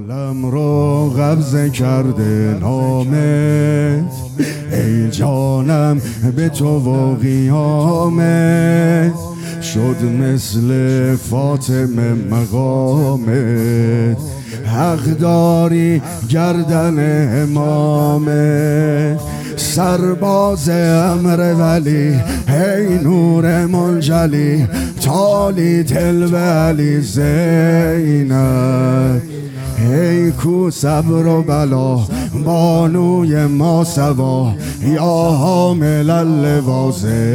عالم رو قبضه کرده نامت، ای جانم به تو و قیامت، شد مثل فاطمه مقامت، حق داری گردن امامت، سرباز امر ولی، هی نور منجلی، تالی تل به علی زینب، هی کو صبر و بلا بانوی ما سوا، یا حامل اللوا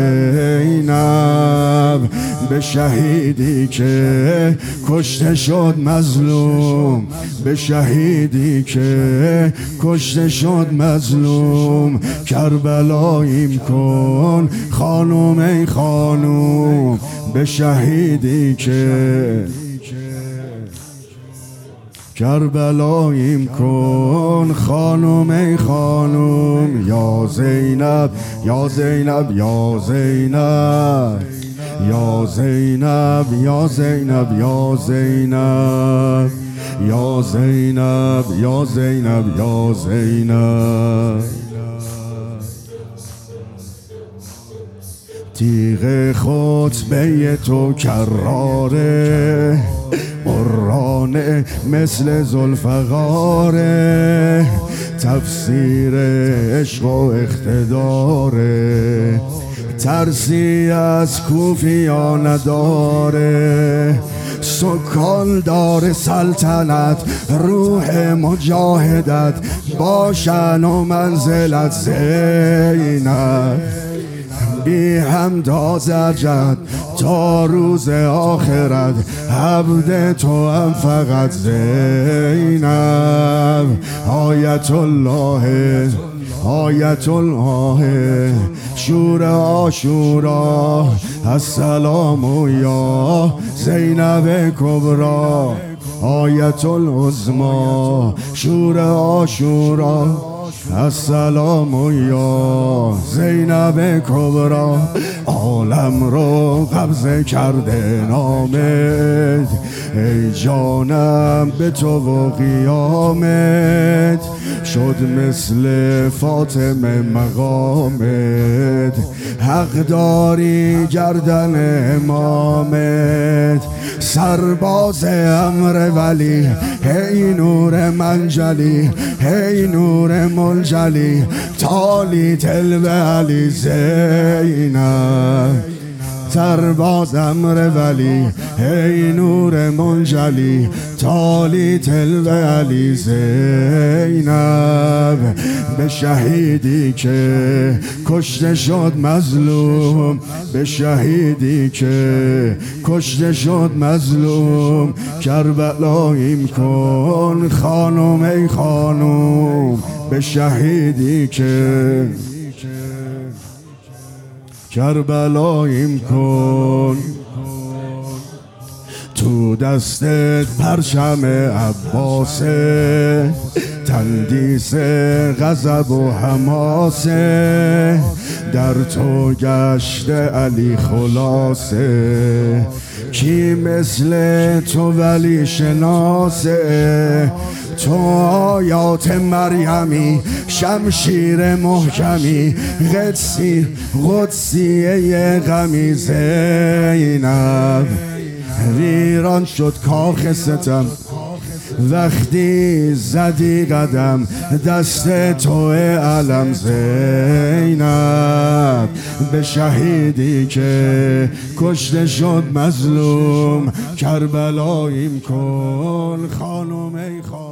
زینب، به شهیدی که کشته شد مظلوم، به شهیدی که کشته شد مظلوم، کربلاییم کن خانوم ای خانوم، به شهیدی که کربلاییم کن خانوم ای خانوم، یا زینب یا زینب یا زینب یا زینب یا زینب یا زینب یا زینب یا زینب یا زینب، تیغ خطبه تو کراره، قرآن مثل ذوالفقاره، تفسیر عشق و اقتداره، ترسی از کوفیا نداره، سکان دار سلطنت، روح مجاهدت، باشن و منزلت زینب، بی حمد زجد تا روز آخرت، عبد تو هم فقط زینب، آیت الله آیت الله، شور عاشورا، السلام یا زینب کبرا، آیت العظما، شور عاشورا، السلام یا زینب کبرا، عالم رو قبضه کرده نامت، ای جانم به تو و قیامت، شد مثل فاطمه مقامت، حق داری گردن امامت، سرباز امر ولی، هی نور منجلی، هی نور منجلی، تالی تل به علی زینب، سرباز امر ولی، هی نور منجلی، تالی تل به علی زینب، به شهیدی که کشته شد مظلوم، به شهیدی که کشته شد مظلوم، کربلاییم کن خانوم ای خانوم، به شهیدی که کربلاییم کن، تو دستت پرچم عباسه، تندیس غضب و حماسه، در تو گشت علی خلاصه، کی مثل تو ولی شناسه، تو آیات مریمی، شمشیر محکمی، قدسیه غمی زینب، ویران شد کاخ ستم، وقتی زدی قدم، دست تو علم زینب، به شهیدی که کشته شد مظلوم، کربلاییم کن خانوم ای خانوم.